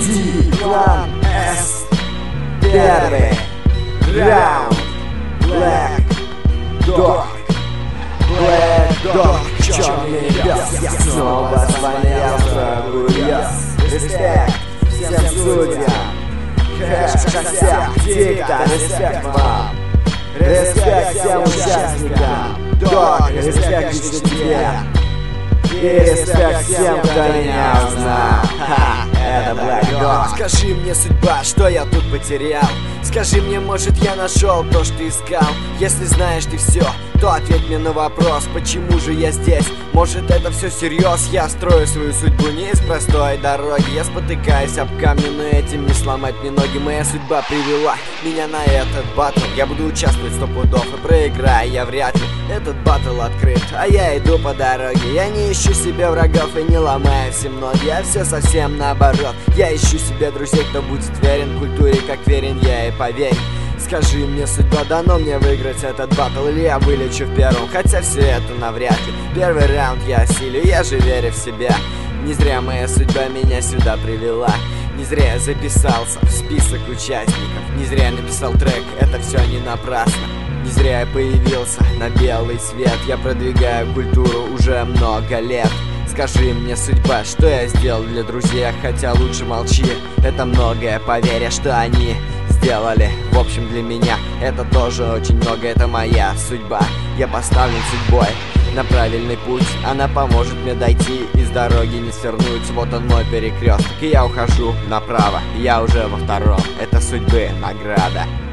Клан С. Первый раунд. Black Dog. Black Dog. Черный пес. Я снова звонил врагу. Респект всем судьям. Хэштег диктор. Респект вам. Респект всем участникам. Дог, респект лично тебе. И респект всем, кто меня узнал. Это Black Dog. Скажи мне, судьба, что я тут потерял? Скажи мне, может, я нашел то, что искал? Если знаешь ты все, то ответь мне на вопрос, почему же я здесь? Может, это все всерьез? Я строю свою судьбу не из простой дороги. Я спотыкаюсь об камни, но этим не сломать мне ноги. Моя судьба привела меня на этот батл. Я буду участвовать 100 пудов, и проиграю я вряд ли. Этот батл открыт, а я иду по дороге. Я не ищу себе врагов и не ломаю всем ноги. Я все совсем наоборот. Я ищу себе друзей, кто будет верен культуре, как верен я, и поверь. Скажи мне, судьба, дано мне выиграть этот батл, или я вылечу в первом? Хотя все это навряд ли. Первый раунд я осилю, я же верю в себя. Не зря моя судьба меня сюда привела. Не зря я записался в список участников. Не зря я написал трек, это все не напрасно. Не зря я появился на белый свет. Я продвигаю культуру уже много лет. Скажи мне, судьба, что я сделал для друзей? Хотя лучше молчи, это многое, поверь, что они сделали. В общем, для меня это тоже очень много. Это моя судьба, я поставлен судьбой на правильный путь. Она поможет мне дойти и с дороги не свернуть. Вот он мой перекресток, и я ухожу направо. Я уже во втором, это судьбы награда.